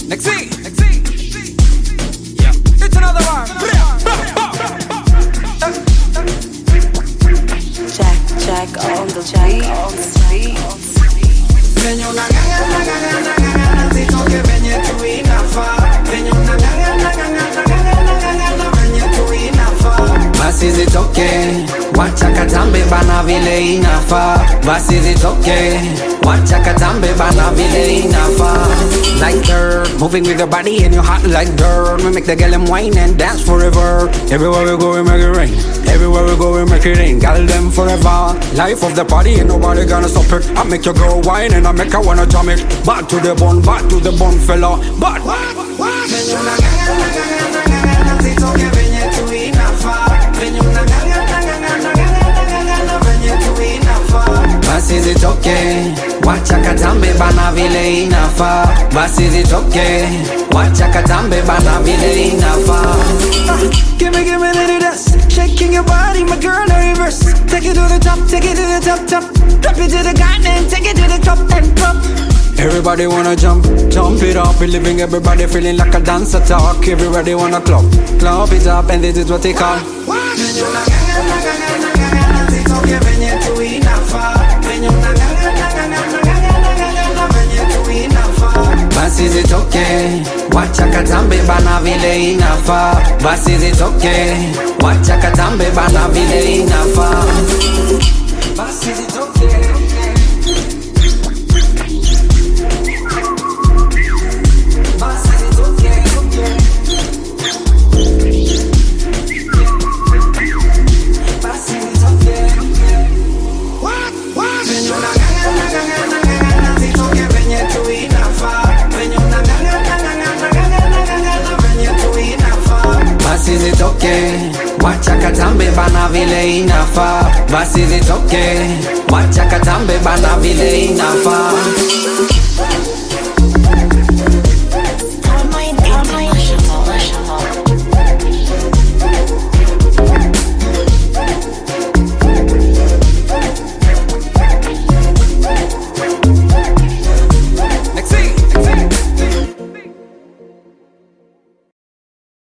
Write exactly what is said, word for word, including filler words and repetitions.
Next week, next week. Yeah, it's another one. Jack, Jack on the Jack on the beat. Venye unang'ang'a ng'ang'a ng'ang'a zitoke venye tu inafaa. Venye unang'ang'a ng'ang'a ng'ang'a ng'ang'a venye tu inafaa. Basi zitoke, wacha katambe bana vile inafaa. Basi zitoke, wacha katambe bana vile inafaa. Like dirt, moving with your body and your heart like dirt. We make the girl them wine and dance forever. Everywhere we go we make it rain. Everywhere we go we make it rain. Girl them forever. Life of the party and nobody gonna stop it. I make your girl wine and I make her wanna jam it. Back to the bone, back to the bone fella. But Venye unang'ang'a ng'ang'a ng'ang'a zitoke venye tu inafaa. Venye unang'ang'a ng'ang'a ng'ang'a ng'ang'a venye tu inafaa. basi zitoke, wacha katambe bana vile inafaa. Basi zitoke, wacha katambe bana vile inafaa. Give me, give me a little dust. Shaking your body, my girl, no reverse. Take it to the top, take it to the top, top. Drop it to the ground and take it to the top and top. Everybody wanna jump, jump it up. We're living everybody feeling like a dance attack. Everybody wanna clap, clap it up, and this is what they call. Venye unang'ang'a ng'ang'a ng'ang'a zitoke venye tu inafaa. Venye unang'ang'a ng'ang'a ng'ang'a ng'ang'a venye tu inafaa. Basi zitoke, wacha katambe bana vile inafaa. Basi zitoke, wacha katambe bana vile inafaa. Basi zitoke. Basi zitoke, wacha katambe bana vile inafaa. Basi zitoke, wacha katambe bana vile inafaa.